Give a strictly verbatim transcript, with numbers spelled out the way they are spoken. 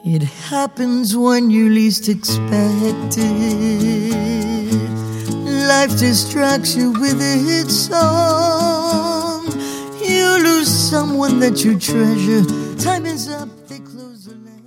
It happens when you least expect it. Life distracts you with its song. You lose someone that you treasure. Time is up.